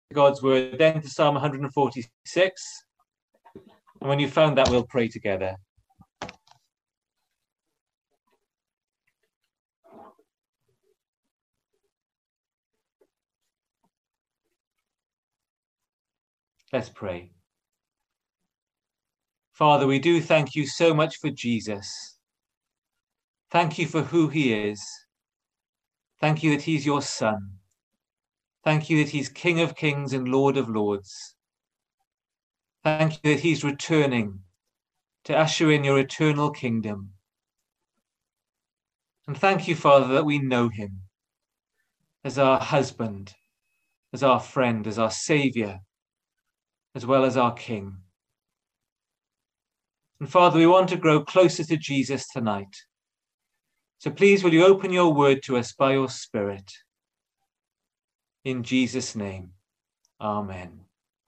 God's word, then to Psalm 146. And when you've found that, we'll pray together. Let's pray. Father, we do thank you so much for Jesus. Thank you for who he is. Thank you that he's your son. Thank you that he's King of Kings and Lord of Lords. Thank you that he's returning to usher in your eternal kingdom. And thank you, Father, that we know him as our husband, as our friend, as our Saviour, as well as our King. And Father, we want to grow closer to Jesus tonight. So please, will you open your word to us by your Spirit? In Jesus' name, amen.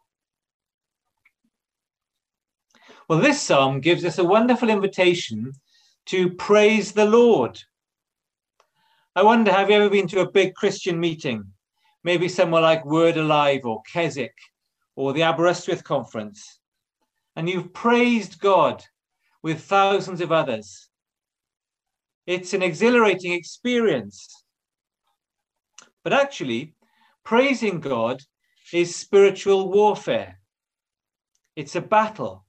Well, this psalm gives us a wonderful invitation to praise the Lord. I wonder, have you ever been to a big Christian meeting? Maybe somewhere like Word Alive or Keswick or the Aberystwyth Conference. And you've praised God with thousands of others. It's an exhilarating experience. But actually, praising God is spiritual warfare. It's a battle.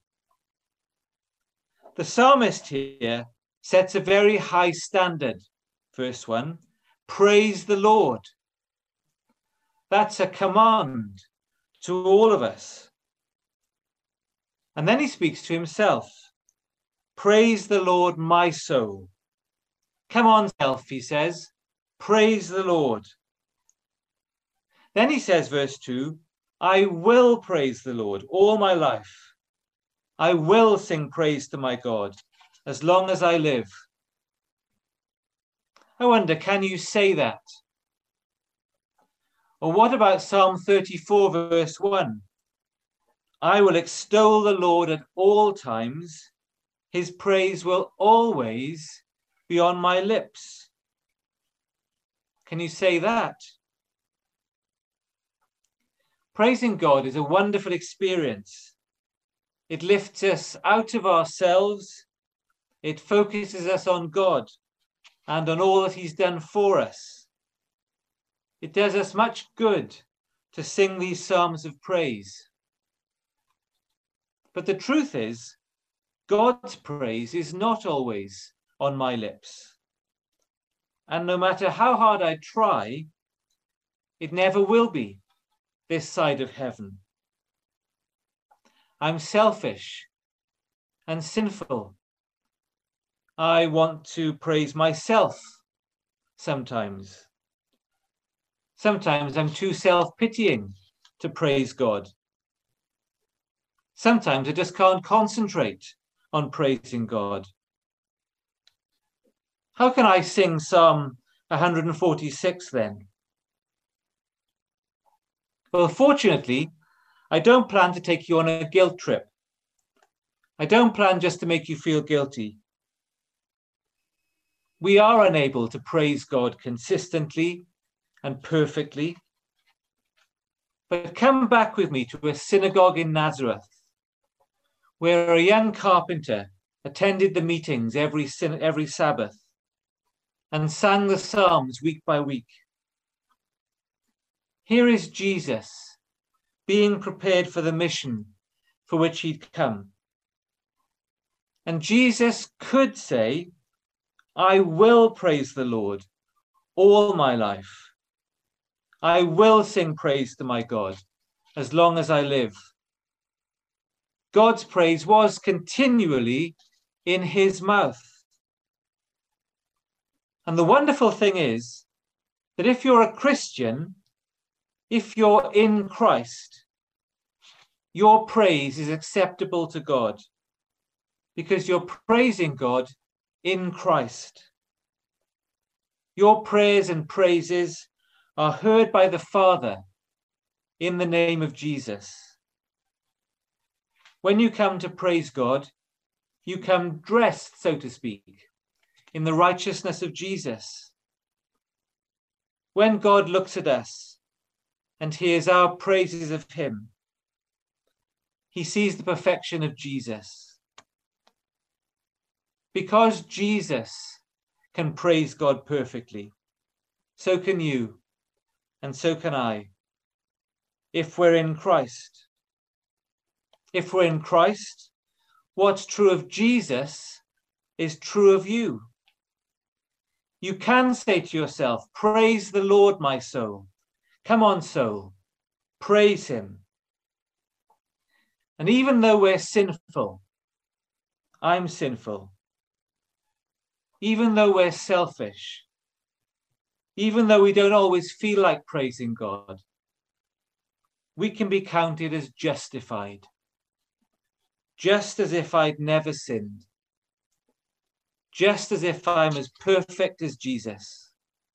The psalmist here sets a very high standard. Verse 1, praise the Lord. That's a command to all of us. And then he speaks to himself. Praise the Lord, my soul. Come on, self, he says. Praise the Lord. Then he says, verse 2, I will praise the Lord all my life. I will sing praise to my God as long as I live. I wonder, can you say that? Or what about Psalm 34, verse 1? I will extol the Lord at all times. His praise will always be on my lips. Can you say that? Praising God is a wonderful experience. It lifts us out of ourselves. It focuses us on God and on all that he's done for us. It does us much good to sing these psalms of praise. But the truth is, God's praise is not always on my lips. And no matter how hard I try, it never will be this side of heaven. I'm selfish and sinful. I want to praise myself sometimes. Sometimes I'm too self-pitying to praise God. Sometimes I just can't concentrate on praising God. How can I sing Psalm 146 then? Well, fortunately, I don't plan to take you on a guilt trip. I don't plan just to make you feel guilty. We are unable to praise God consistently and perfectly. But come back with me to a synagogue in Nazareth, where a young carpenter attended the meetings every Sabbath and sang the Psalms week by week. Here is Jesus being prepared for the mission for which he'd come. And Jesus could say, I will praise the Lord all my life. I will sing praise to my God as long as I live. God's praise was continually in his mouth. And the wonderful thing is that if you're a Christian, if you're in Christ, your praise is acceptable to God because you're praising God in Christ. Your prayers and praises are heard by the Father in the name of Jesus. When you come to praise God, you come dressed, so to speak, in the righteousness of Jesus. When God looks at us and hears our praises of him. He sees the perfection of Jesus. Because Jesus can praise God perfectly, so can you, and so can I, if we're in Christ. If we're in Christ, what's true of Jesus is true of you. You can say to yourself, praise the Lord, my soul. Come on, soul, praise him. And even though we're sinful, I'm sinful, even though we're selfish, even though we don't always feel like praising God, we can be counted as justified, just as if I'd never sinned, just as if I'm as perfect as Jesus.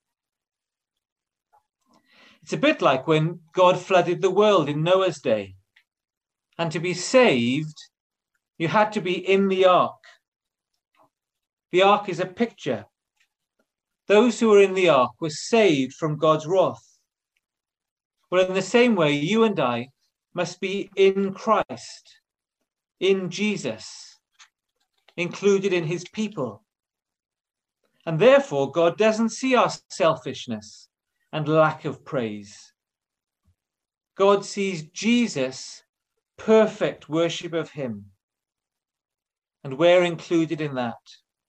It's a bit like when God flooded the world in Noah's day. And to be saved, you had to be in the ark. The ark is a picture. Those who were in the ark were saved from God's wrath. Well, in the same way, you and I must be in Christ, in Jesus, included in his people. And therefore, God doesn't see our selfishness and lack of praise. God sees Jesus' perfect worship of him, and we're included in that.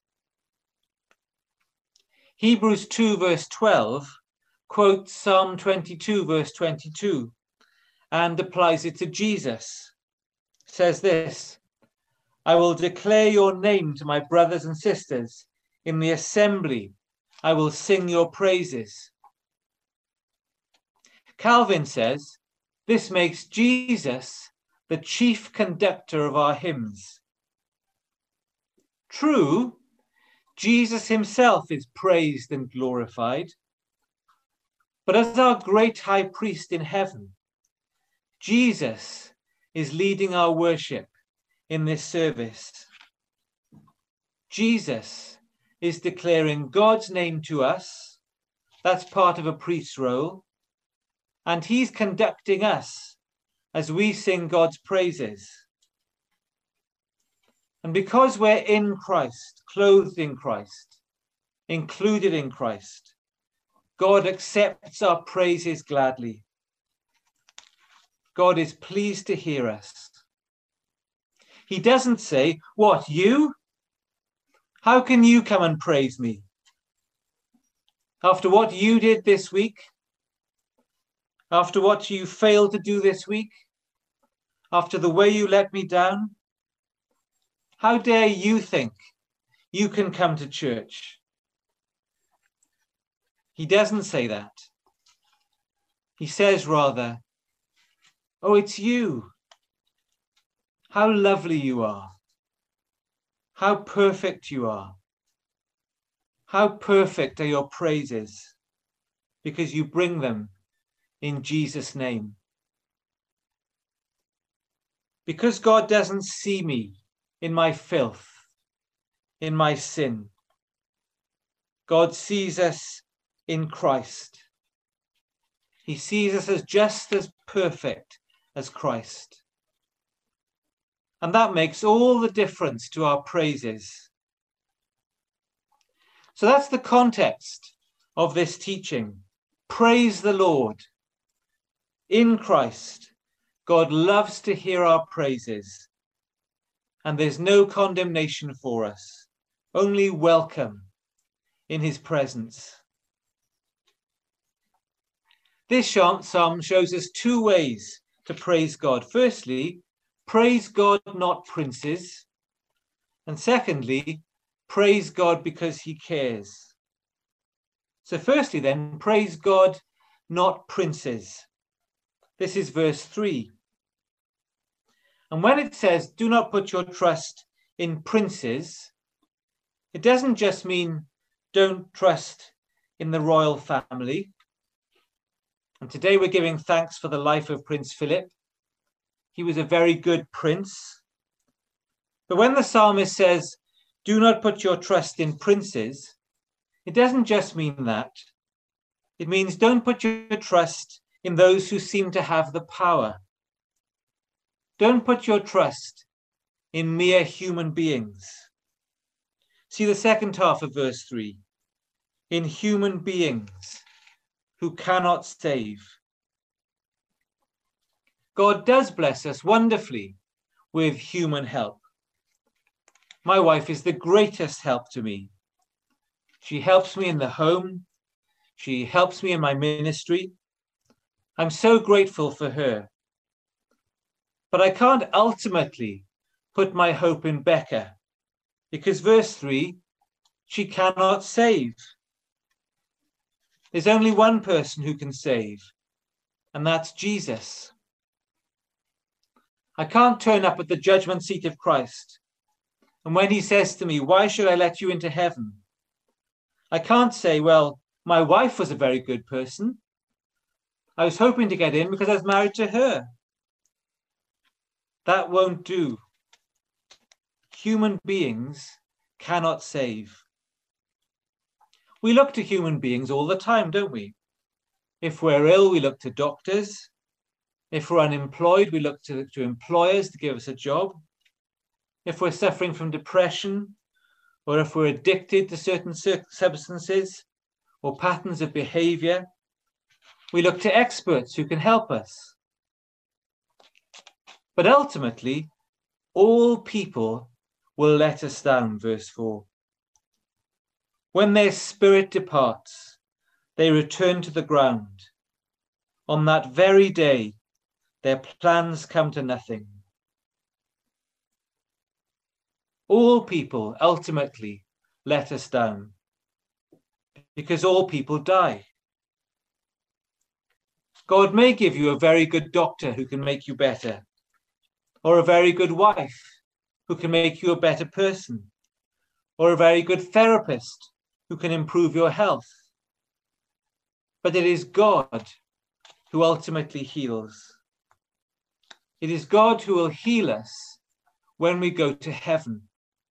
Hebrews 2 verse 12 quotes Psalm 22 verse 22 and applies it to Jesus. It says this, I will declare your name to my brothers and sisters. In the assembly, I will sing your praises. Calvin says, this makes Jesus the chief conductor of our hymns. True, Jesus himself is praised and glorified, but as our great high priest in heaven, Jesus is leading our worship in this service. Jesus is declaring God's name to us. That's part of a priest's role. And he's conducting us as we sing God's praises. And because we're in Christ, clothed in Christ, included in Christ, God accepts our praises gladly. God is pleased to hear us. He doesn't say, what, you? How can you come and praise me? After what you did this week? After what you failed to do this week? After the way you let me down? How dare you think you can come to church? He doesn't say that. He says rather, oh, it's you. How lovely you are. How perfect you are. How perfect are your praises, because you bring them in Jesus' name. Because God doesn't see me in my filth, in my sin. God sees us in Christ. He sees us as just as perfect as Christ. And that makes all the difference to our praises. So that's the context of this teaching. Praise the Lord. In Christ, God loves to hear our praises. And there's no condemnation for us, only welcome in his presence. This psalm shows us two ways to praise God. Firstly, praise God, not princes. And secondly, praise God because he cares. So firstly then, praise God, not princes. This is verse 3. And when it says, do not put your trust in princes, it doesn't just mean don't trust in the royal family. And today we're giving thanks for the life of Prince Philip. He was a very good prince. But when the psalmist says, do not put your trust in princes, it doesn't just mean that. It means don't put your trust in those who seem to have the power. Don't put your trust in mere human beings. See the second half of verse 3. In human beings who cannot save. God does bless us wonderfully with human help. My wife is the greatest help to me. She helps me in the home. She helps me in my ministry. I'm so grateful for her. But I can't ultimately put my hope in Becca, because verse 3, she cannot save. There's only one person who can save, and that's Jesus. I can't turn up at the judgment seat of Christ, and when he says to me, why should I let you into heaven? I can't say, well, my wife was a very good person. I was hoping to get in because I was married to her. That won't do. Human beings cannot save. We look to human beings all the time, don't we? If we're ill, we look to doctors. If we're unemployed, we look to employers to give us a job. If we're suffering from depression, or if we're addicted to certain substances or patterns of behavior, we look to experts who can help us. But ultimately, all people will let us down, verse 4. When their spirit departs, they return to the ground. On that very day, their plans come to nothing. All people ultimately let us down, because all people die. God may give you a very good doctor who can make you better, or a very good wife who can make you a better person, or a very good therapist who can improve your health. But it is God who ultimately heals. It is God who will heal us when we go to heaven.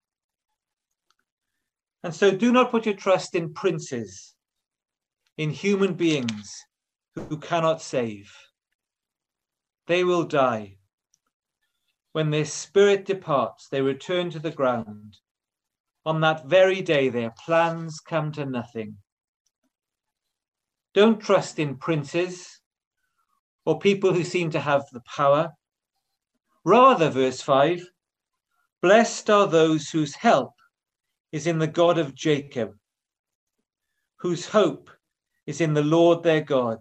And so do not put your trust in princes, in human beings who cannot save. They will die. When their spirit departs, they return to the ground. On that very day, their plans come to nothing. Don't trust in princes or people who seem to have the power. Rather, verse 5, blessed are those whose help is in the God of Jacob, whose hope is in the Lord their God.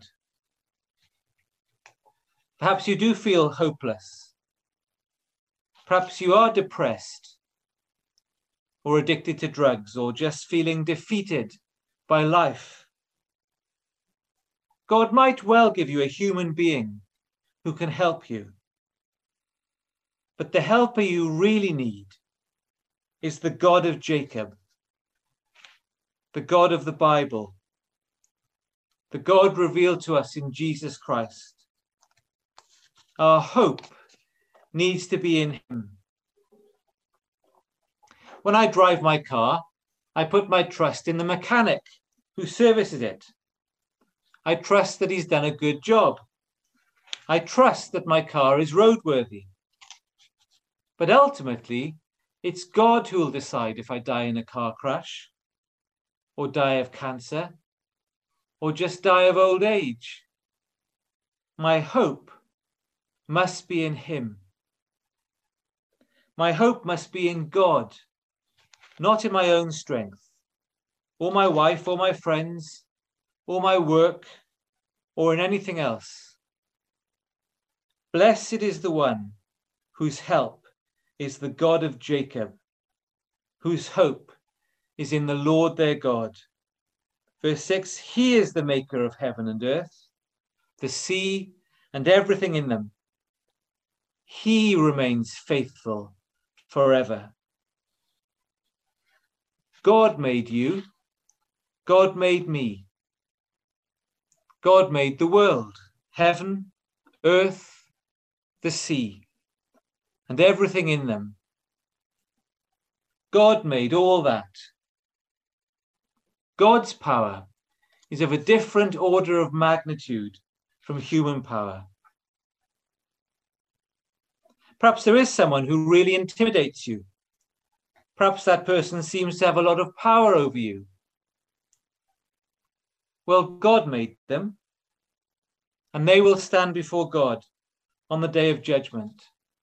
Perhaps you do feel hopeless. Perhaps you are depressed or addicted to drugs, or just feeling defeated by life. God might well give you a human being who can help you. But the helper you really need is the God of Jacob, the God of the Bible, the God revealed to us in Jesus Christ. Our hope needs to be in him. When I drive my car, I put my trust in the mechanic who services it. I trust that he's done a good job. I trust that my car is roadworthy. But ultimately, it's God who will decide if I die in a car crash, or die of cancer, or just die of old age. My hope must be in him. My hope must be in God, not in my own strength, or my wife, or my friends, or my work, or in anything else. Blessed is the one whose help is the God of Jacob, whose hope is in the Lord their God. Verse 6, he is the maker of heaven and earth, the sea and everything in them. He remains faithful forever. God made you. God made me. God made the world, heaven, earth, the sea, and everything in them. God made all that. God's power is of a different order of magnitude from human power. Perhaps there is someone who really intimidates you. Perhaps that person seems to have a lot of power over you. Well, God made them, and they will stand before God on the day of judgment.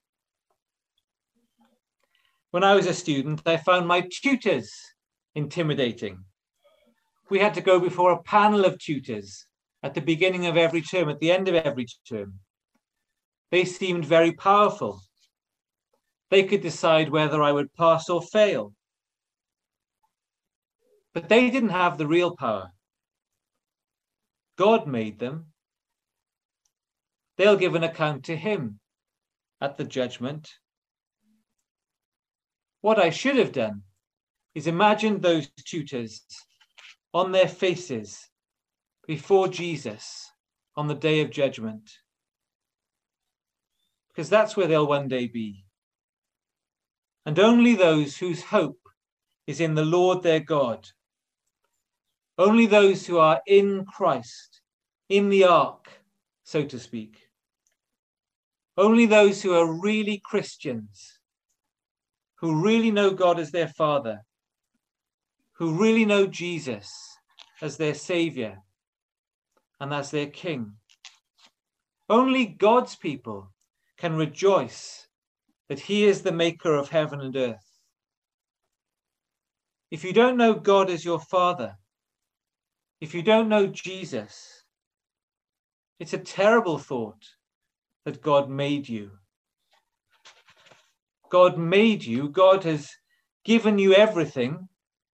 When I was a student, I found my tutors intimidating. We had to go before a panel of tutors at the beginning of every term, at the end of every term. They seemed very powerful. They could decide whether I would pass or fail. But they didn't have the real power. God made them. They'll give an account to him at the judgment. What I should have done is imagine those tutors on their faces before Jesus on the day of judgment, because that's where they'll one day be. And only those whose hope is in the Lord their God, only those who are in Christ, in the ark, so to speak, only those who are really Christians, who really know God as their Father, who really know Jesus as their Saviour and as their King. Only God's people can rejoice that he is the maker of heaven and earth. If you don't know God as your Father, if you don't know Jesus, it's a terrible thought that God made you. God made you, God has given you everything,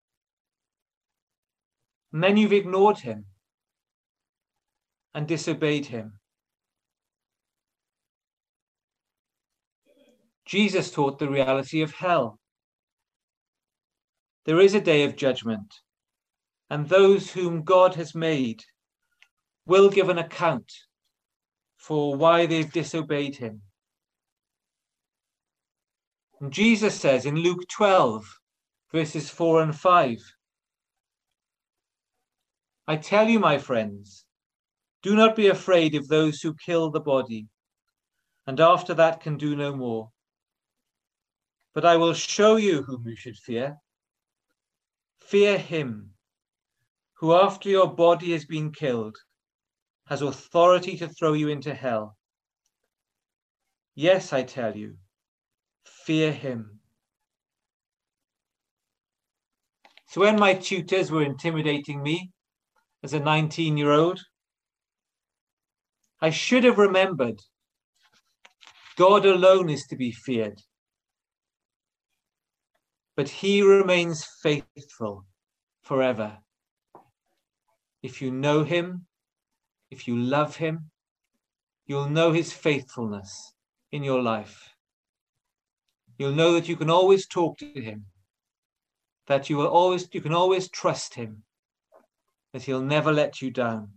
and then you've ignored him and disobeyed him. Jesus taught the reality of hell. There is a day of judgment, and those whom God has made will give an account for why they've disobeyed him. And Jesus says in Luke 12, verses 4 and 5, I tell you, my friends, do not be afraid of those who kill the body, and after that can do no more. But I will show you whom you should fear. Fear him who, after your body has been killed, has authority to throw you into hell. Yes, I tell you, fear him. So when my tutors were intimidating me as a 19-year-old, I should have remembered God alone is to be feared. But he remains faithful forever. If you know him, if you love him, you'll know his faithfulness in your life. You'll know that you can always talk to him, that you can always trust him, that he'll never let you down.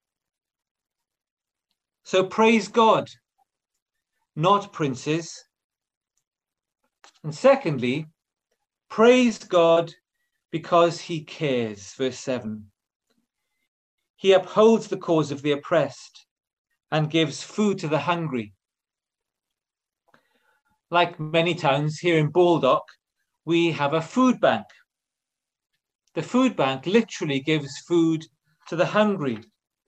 So praise God, not princes. And secondly, praise God because he cares. Verse 7. He upholds the cause of the oppressed and gives food to the hungry. Like many towns here in Baldock, we have a food bank. The food bank literally gives food to the hungry.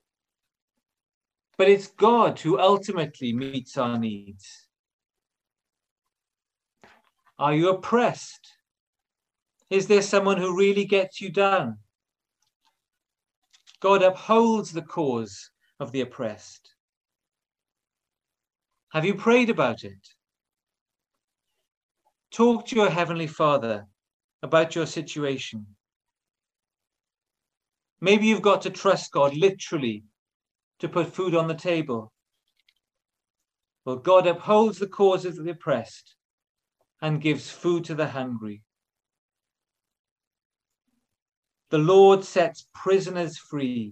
But it's God who ultimately meets our needs. Are you oppressed? Is there someone who really gets you down? God upholds the cause of the oppressed. Have you prayed about it? Talk to your Heavenly Father about your situation. Maybe you've got to trust God literally to put food on the table. Well, God upholds the cause of the oppressed and gives food to the hungry. The Lord sets prisoners free.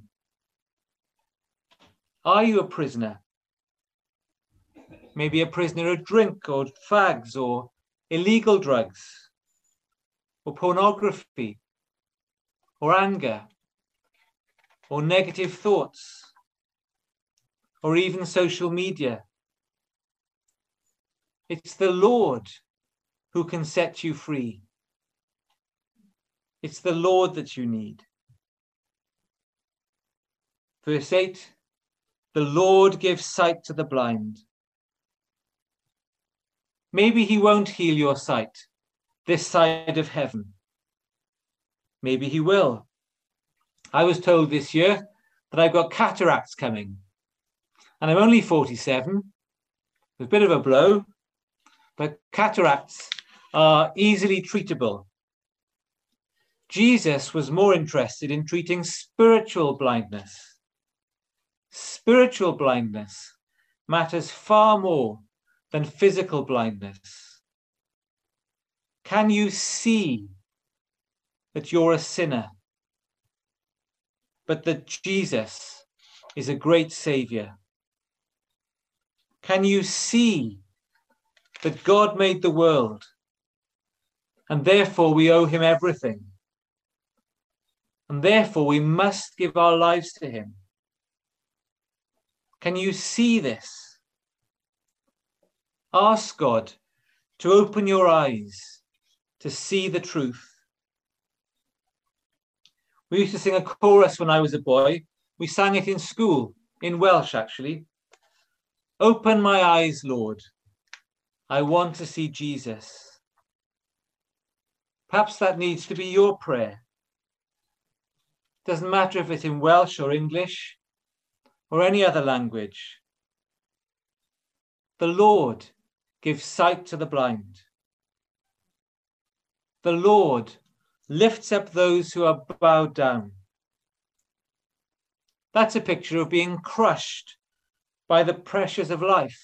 Are you a prisoner? Maybe a prisoner of drink or fags or illegal drugs or pornography or anger or negative thoughts or even social media. It's the Lord who can set you free. It's the Lord that you need. Verse 8, the Lord gives sight to the blind. Maybe he won't heal your sight this side of heaven. Maybe he will. I was told this year that I've got cataracts coming. And I'm only 47. It's a bit of a blow, but cataracts are easily treatable. Jesus was more interested in treating spiritual blindness. Spiritual blindness matters far more than physical blindness. Can you see that you're a sinner, but that Jesus is a great Savior? Can you see that God made the world and therefore we owe him everything? And therefore we must give our lives to him. Can you see this? Ask God to open your eyes to see the truth. We used to sing a chorus when I was a boy. We sang it in school, in Welsh actually. Open my eyes, Lord. I want to see Jesus. Perhaps that needs to be your prayer. Doesn't matter if it's in Welsh or English or any other language. The Lord gives sight to the blind. The Lord lifts up those who are bowed down. That's a picture of being crushed by the pressures of life.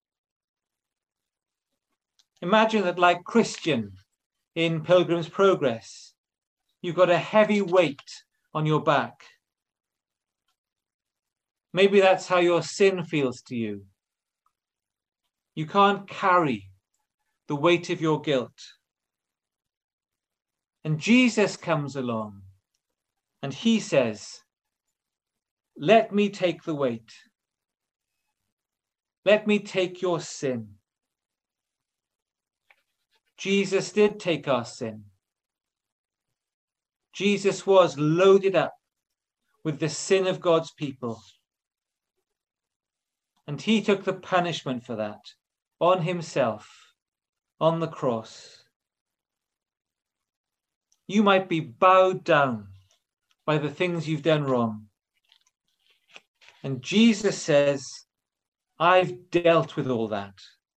Imagine that, like Christian in Pilgrim's Progress, you've got a heavy weight on your back. Maybe that's how your sin feels to you. You can't carry the weight of your guilt. And Jesus comes along and he says, let me take the weight. Let me take your sin. Jesus did take our sin. Jesus was loaded up with the sin of God's people. And he took the punishment for that on himself, on the cross. You might be bowed down by the things you've done wrong. And Jesus says, I've dealt with all that.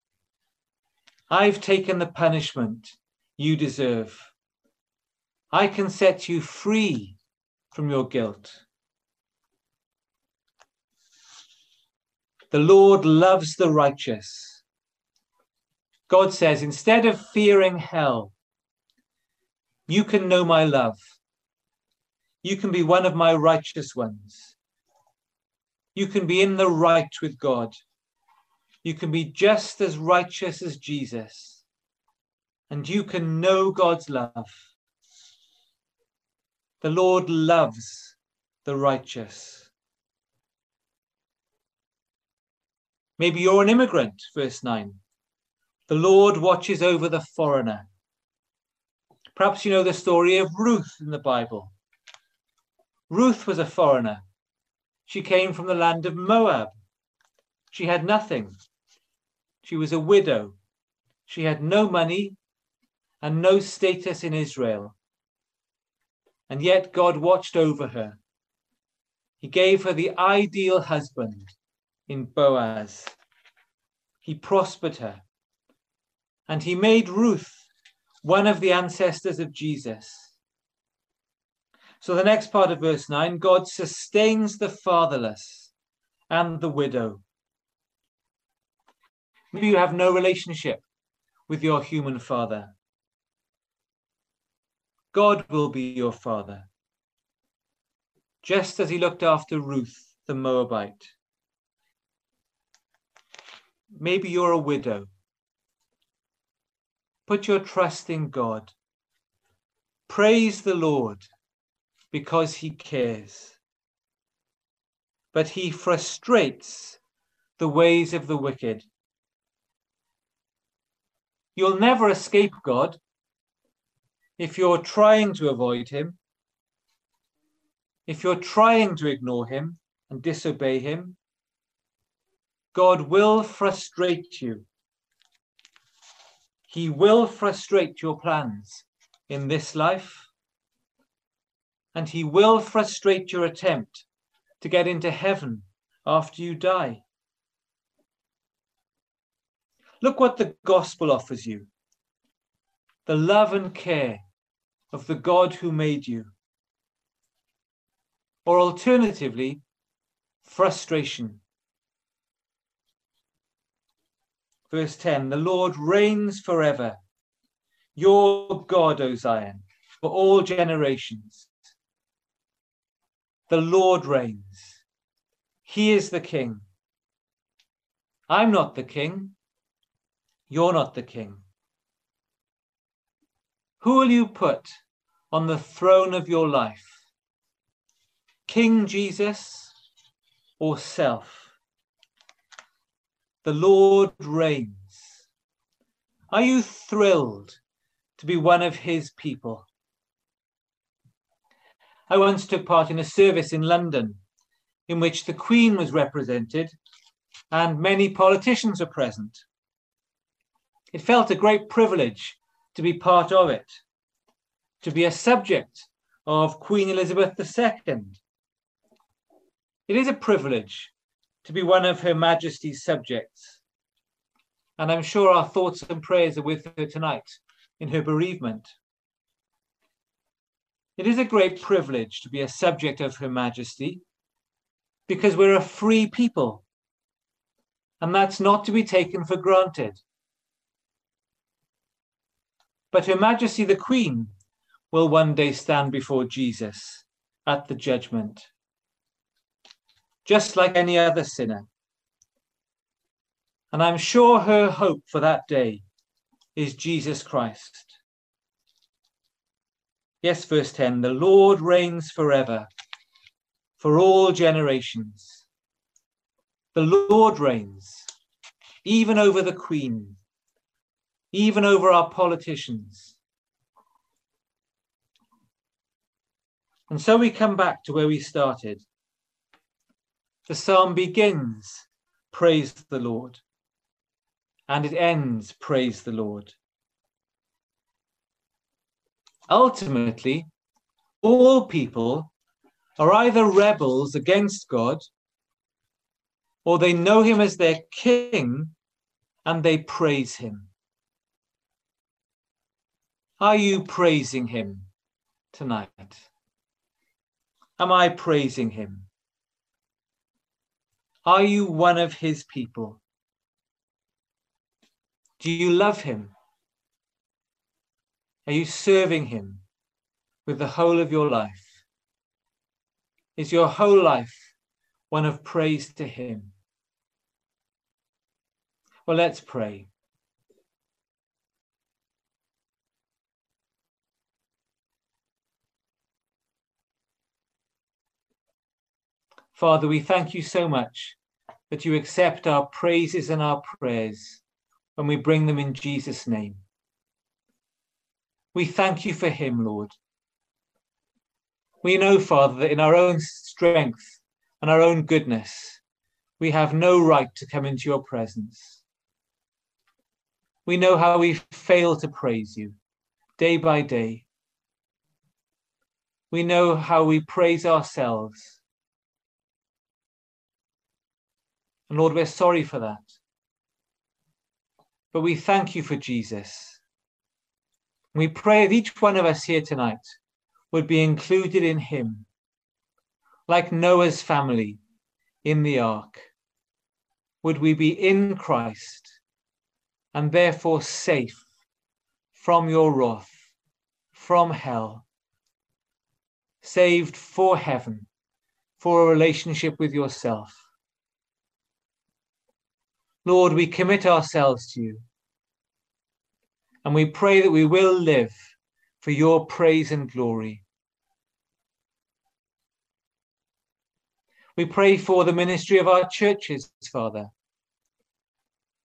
I've taken the punishment you deserve. I can set you free from your guilt. The Lord loves the righteous. God says, instead of fearing hell, you can know my love. You can be one of my righteous ones. You can be in the right with God. You can be just as righteous as Jesus. And you can know God's love. The Lord loves the righteous. Maybe you're an immigrant, verse 9. The Lord watches over the foreigner. Perhaps you know the story of Ruth in the Bible. Ruth was a foreigner. She came from the land of Moab. She had nothing. She was a widow. She had no money and no status in Israel. And yet God watched over her. He gave her the ideal husband in Boaz. He prospered her. And he made Ruth one of the ancestors of Jesus. So the next part of verse 9, God sustains the fatherless and the widow. Maybe you have no relationship with your human father. God will be your father, just as he looked after Ruth, the Moabite. Maybe you're a widow. Put your trust in God. Praise the Lord because he cares. But he frustrates the ways of the wicked. You'll never escape God if you're trying to avoid him, if you're trying to ignore him and disobey him. God will frustrate you. He will frustrate your plans in this life, and he will frustrate your attempt to get into heaven after you die. Look what the gospel offers you: the love and care of the God who made you. Or alternatively, frustration. Verse 10, the Lord reigns forever. Your God, O Zion, for all generations. The Lord reigns. He is the king. I'm not the king. You're not the king. Who will you put on the throne of your life? King Jesus or self? The Lord reigns. Are you thrilled to be one of his people? I once took part in a service in London in which the Queen was represented and many politicians were present. It felt a great privilege to be part of it, to be a subject of Queen Elizabeth II. It is a privilege to be one of Her Majesty's subjects. And I'm sure our thoughts and prayers are with her tonight in her bereavement. It is a great privilege to be a subject of Her Majesty because we're a free people, and that's not to be taken for granted. But Her Majesty the Queen will one day stand before Jesus at the judgment, just like any other sinner. And I'm sure her hope for that day is Jesus Christ. Yes, verse 10, the Lord reigns forever, for all generations. The Lord reigns, even over the Queen, even over our politicians. And so we come back to where we started. The psalm begins, praise the Lord, and it ends, praise the Lord. Ultimately, all people are either rebels against God, or they know him as their king and they praise him. Are you praising him tonight? Am I praising him? Are you one of his people? Do you love him? Are you serving him with the whole of your life? Is your whole life one of praise to him? Well, let's pray. Father, we thank you so much that you accept our praises and our prayers when we bring them in Jesus' name. We thank you for him, Lord. We know, Father, that in our own strength and our own goodness, we have no right to come into your presence. We know how we fail to praise you day by day. We know how we praise ourselves. And Lord, we're sorry for that. But we thank you for Jesus. We pray that each one of us here tonight would be included in him, like Noah's family in the ark. Would we be in Christ and therefore safe from your wrath, from hell, saved for heaven, for a relationship with yourself. Lord, we commit ourselves to you, and we pray that we will live for your praise and glory. We pray for the ministry of our churches, Father,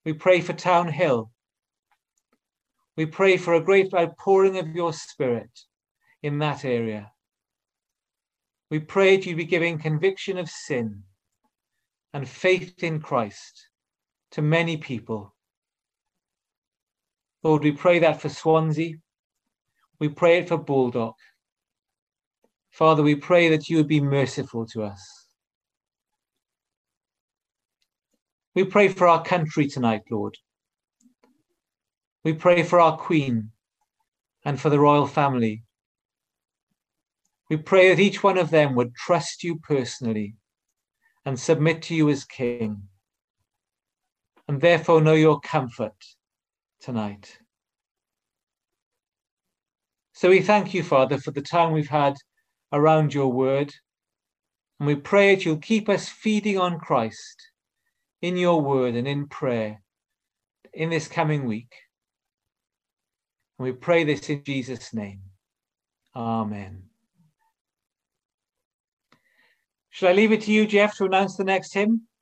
We pray for Town Hill. We pray for a great outpouring of your Spirit in that area. We pray that you'd be giving conviction of sin and faith in Christ to many people. Lord, we pray that for Swansea. We pray it for Baldock. Father, we pray that you would be merciful to us. We pray for our country tonight, Lord. We pray for our Queen and for the royal family. We pray that each one of them would trust you personally and submit to you as King, and therefore know your comfort tonight. So we thank you, Father, for the time we've had around your word, and we pray that you'll keep us feeding on Christ in your word and in prayer in this coming week. And we pray this in Jesus' name. Amen. Shall I leave it to you, Jeff, to announce the next hymn?